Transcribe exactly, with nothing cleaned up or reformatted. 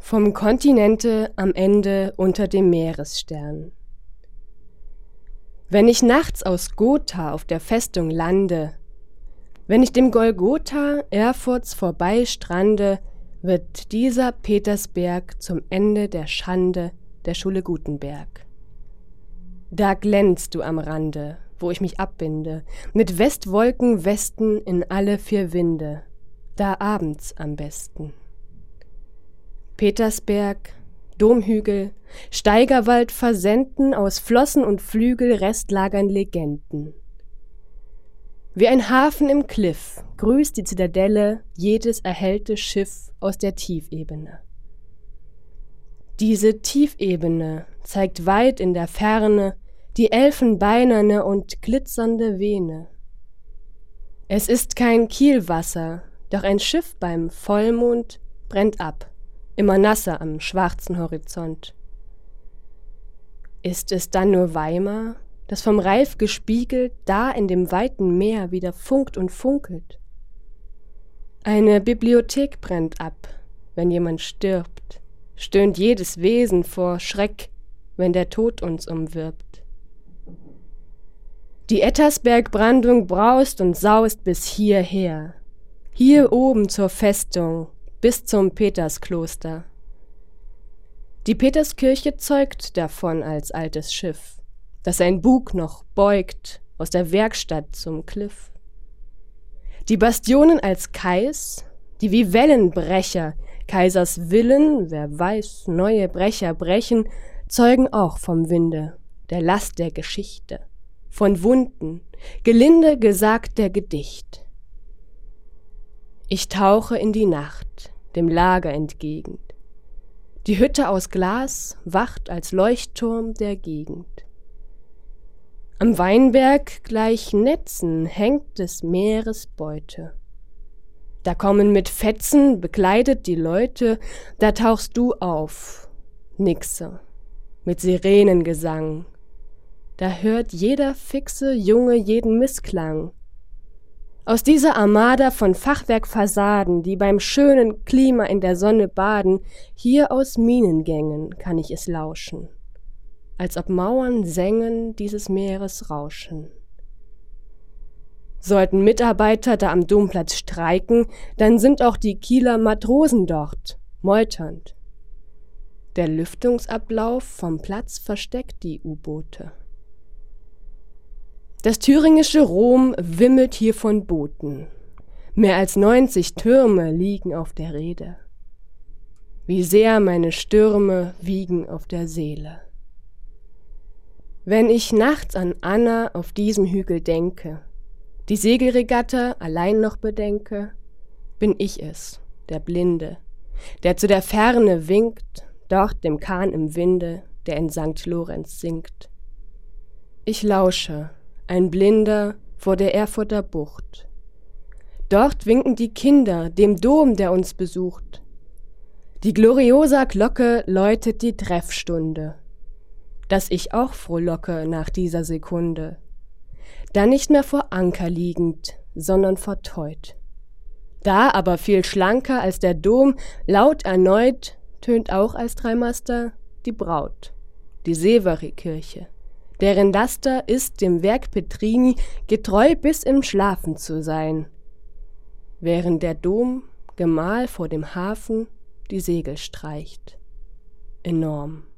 Vom Kontinente am Ende unter dem Meeresstern. Wenn ich nachts aus Gotha auf der Festung lande, wenn ich dem Golgotha Erfurts vorbeistrande, wird dieser Petersberg zum Ende der Schande der Schule Gutenberg. Da glänzt du am Rande, wo ich mich abbinde, mit Westwolken Westen in alle vier Winde, da abends am besten. Petersberg, Domhügel, Steigerwald versenden aus Flossen und Flügel Restlagern Legenden. Wie ein Hafen im Kliff grüßt die Zitadelle jedes erhellte Schiff aus der Tiefebene. Diese Tiefebene zeigt weit in der Ferne die elfenbeinerne und glitzernde Vene. Es ist kein Kielwasser, doch ein Schiff beim Vollmond brennt ab, immer nasser am schwarzen Horizont. Ist es dann nur Weimar, das vom Reif gespiegelt da in dem weiten Meer wieder funkt und funkelt? Eine Bibliothek brennt ab, wenn jemand stirbt, stöhnt jedes Wesen vor Schreck, wenn der Tod uns umwirbt. Die Ettersberg-Brandung braust und saust bis hierher, hier oben zur Festung, bis zum Peterskloster. Die Peterskirche zeugt davon als altes Schiff, das sein Bug noch beugt aus der Werkstatt zum Kliff. Die Bastionen als Kais, die wie Wellenbrecher Kaisers Willen, wer weiß, neue Brecher brechen, zeugen auch vom Winde, der Last der Geschichte, von Wunden, gelinde gesagt der Gedicht. Ich tauche in die Nacht, dem Lager entgegen. Die Hütte aus Glas wacht als Leuchtturm der Gegend. Am Weinberg gleich Netzen hängt des Meeres Beute. Da kommen mit Fetzen bekleidet die Leute, da tauchst du auf, Nixe, mit Sirenengesang. Da hört jeder fixe Junge jeden Missklang. Aus dieser Armada von Fachwerkfassaden, die beim schönen Klima in der Sonne baden, hier aus Minengängen kann ich es lauschen, als ob Mauern sängen dieses Meeres rauschen. Sollten Mitarbeiter da am Domplatz streiken, dann sind auch die Kieler Matrosen dort, meuternd. Der Lüftungsablauf vom Platz versteckt die U-Boote. Das thüringische Rom wimmelt hier von Booten. Mehr als neunzig Türme liegen auf der Reede. Wie sehr meine Stürme wiegen auf der Seele. Wenn ich nachts an Anna auf diesem Hügel denke, die Segelregatta allein noch bedenke, bin ich es, der Blinde, der zu der Ferne winkt, dort dem Kahn im Winde, der in Sankt Lorenz singt. Ich lausche, ein Blinder vor der Erfurter Bucht. Dort winken die Kinder dem Dom, der uns besucht. Die gloriosa Glocke läutet die Treffstunde, dass ich auch frohlocke nach dieser Sekunde. Dann nicht mehr vor Anker liegend, sondern verteut. Da aber viel schlanker als der Dom, laut erneut, tönt auch als Dreimaster die Braut, die Severi-Kirche, deren Laster ist dem Werk Petrini getreu bis im Schlafen zu sein, während der Dom, Gemahl vor dem Hafen, die Segel streicht. Enorm.